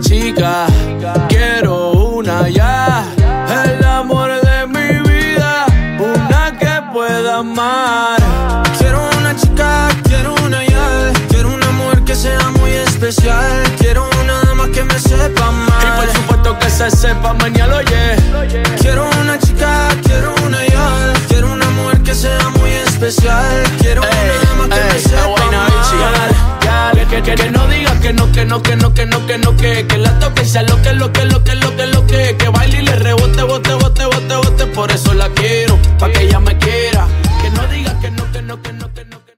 chica, quiero una ya. El amor de mi vida, una que pueda amar. Quiero una chica, quiero una ya. Quiero una mujer que sea muy especial. Quiero una dama que me sepa amar. Y por supuesto que se sepa mañana, oye. Quiero una chica, quiero una ya. Quiero una mujer que sea muy especial. Quiero una dama que me sepa amar. Que no diga que no, que no, que no, que no, que no, que la toque y sea lo que baile y le rebote, bote. Por eso la quiero, pa' que ella me quiera. Que no diga que no, que no, que no.